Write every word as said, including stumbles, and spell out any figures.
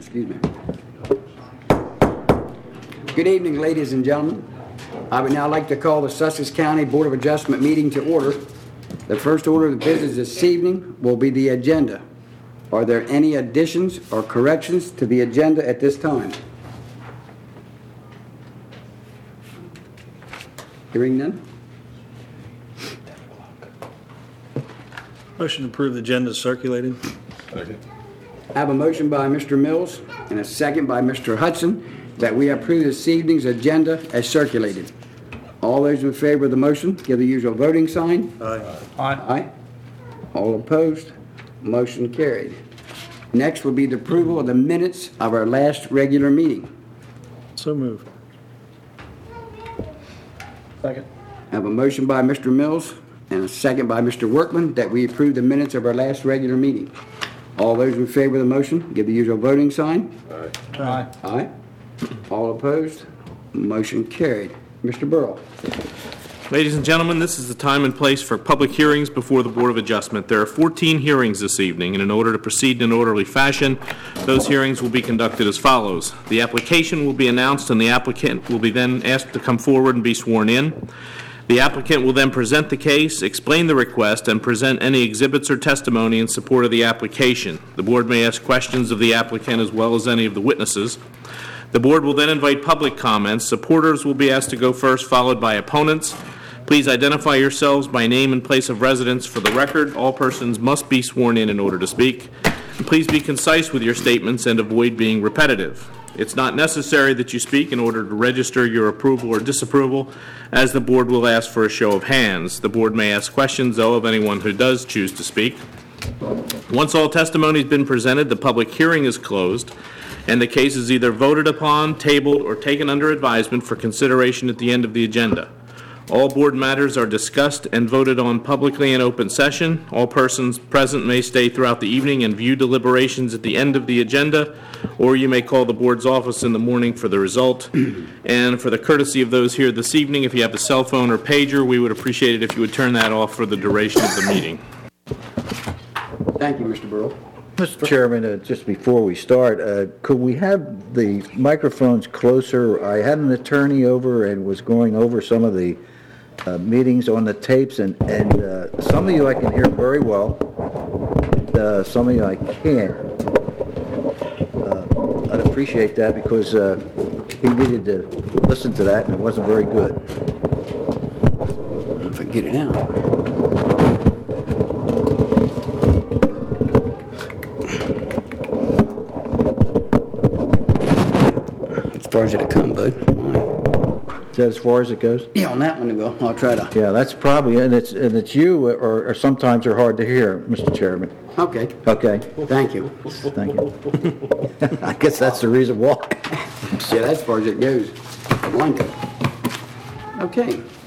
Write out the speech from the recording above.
Excuse me. Good evening, ladies and gentlemen. I would now like to call the Sussex County Board of Adjustment meeting to order. The first order of business this evening will be the agenda. Are there any additions or corrections to the agenda at this time? Hearing none? Motion to approve the agenda circulated. Second. I have a motion by Mister Mills and a second by Mister Hudson that we approve this evening's agenda as circulated. All those in favor of the motion, give the usual voting sign. Aye. Aye. All opposed? Motion carried. Next will be the approval of the minutes of our last regular meeting. So moved. Second. I have a motion by Mister Mills and a second by Mister Workman that we approve the minutes of our last regular meeting. All those in favor of the motion, give the usual voting sign. Aye. Aye. Aye. All opposed? Motion carried. Mister Burrell. Ladies and gentlemen, this is the time and place for public hearings before the Board of Adjustment. There are fourteen hearings this evening, and in order to proceed in an orderly fashion, those hearings will be conducted as follows. The application will be announced, and the applicant will be then asked to come forward and be sworn in. The applicant will then present the case, explain the request, and present any exhibits or testimony in support of the application. The Board may ask questions of the applicant as well as any of the witnesses. The Board will then invite public comments. Supporters will be asked to go first, followed by opponents. Please identify yourselves by name and place of residence for the record. All persons must be sworn in in order to speak. And please be concise with your statements and avoid being repetitive. It's not necessary that you speak in order to register your approval or disapproval, as the Board will ask for a show of hands. The Board may ask questions, though, of anyone who does choose to speak. Once all testimony has been presented, the public hearing is closed, and the case is either voted upon, tabled, or taken under advisement for consideration at the end of the agenda. All board matters are discussed and voted on publicly in open session. All persons present may stay throughout the evening and view deliberations at the end of the agenda, or you may call the board's office in the morning for the result. And for the courtesy of those here this evening, if you have a cell phone or pager, we would appreciate it if you would turn that off for the duration of the meeting. Thank you, Mister Burrell. Mister Chairman, uh, just before we start, uh, could we have the microphones closer? I had an attorney over and was going over some of the uh, meetings on the tapes, and, and uh, some of you I can hear very well, uh, some of you I can't. Uh, I'd appreciate that because uh, he needed to listen to that and it wasn't very good. If I get it out. As far as it'll come, bud. Is that as far as it goes? Yeah, on that one to go. I'll try to. Yeah, that's probably, and it's and it's you, or, or sometimes they're hard to hear, Mister Chairman. Okay. Okay, Thank you. thank you. I guess that's the reason why. Yeah, that's as far as it goes. Blanket. Okay.